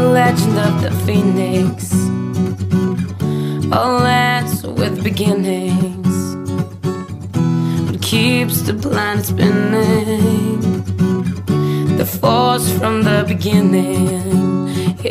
legend of the phoenix. All ends with beginnings. What keeps the planet spinning? The force from the beginning.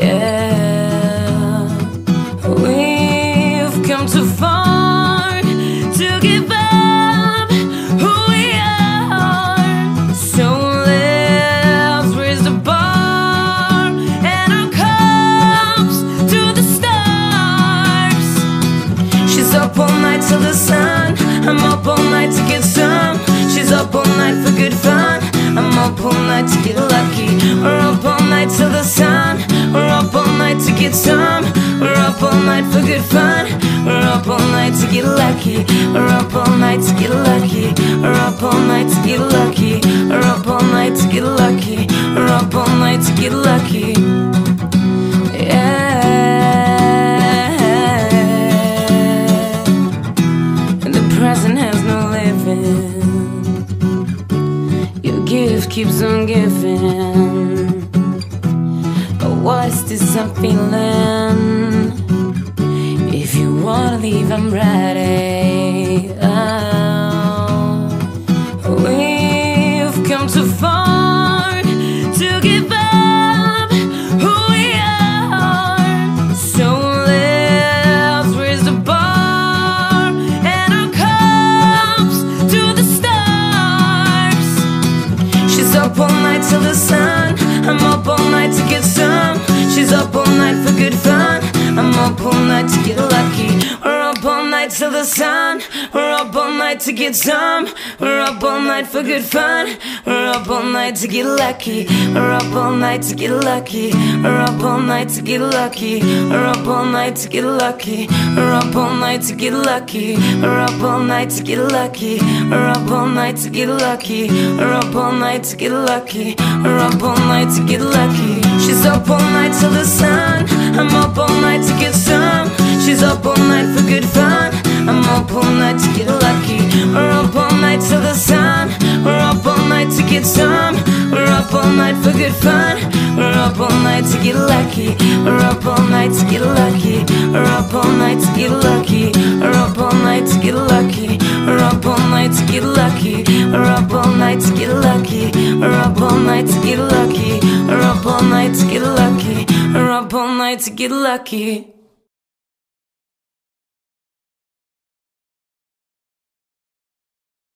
Yeah, we've come too far to give up who we are. So let's raise the bar and our cups to the stars. She's up all night till the sun. I'm up all night to get some. She's up all night for good fun. I'm up all night to get lucky. We're up all night till the sun. We're up all night to get some. We're up all night for good fun. We're up all night to get lucky. We're up all night to get lucky. We're up all night to get lucky. We're up all night to get lucky. We're up all night to get lucky. Yeah. And the present has no living. Your gift keeps on giving. But what is this I'm feeling? If you wanna leave, I'm ready. Oh, we've come too far to give up who we are. So let's raise the bar and our cups to the stars. She's up all night till the sun. I'm up all night to get some. She's up all night for good fun. I'm up all night to get lucky. We're up all night till the sun. We're up all night to get some. We're up all night for good fun. We're up all night to get lucky. We're up all night to get lucky. We're up all night to get lucky. We're up all night to get lucky. We're up all night to get lucky. We're up all night to get lucky. We're up all night to get lucky. We're up all night to get lucky. We're up all night to get lucky. She's up all night till the sun. I'm up all night to get some. She's up all night for good fun. I'm up all night to get lucky. We're up all night till the sun. We're up all night to get some. We're up all night for good fun. We're up all night to get lucky. We're up all night to get lucky. We're up all night to get lucky. We're up all night to get lucky. We're up all night to get lucky. We're up all night to get lucky. We're up all night to get lucky. We're up all night to get lucky. We're up all night to get lucky.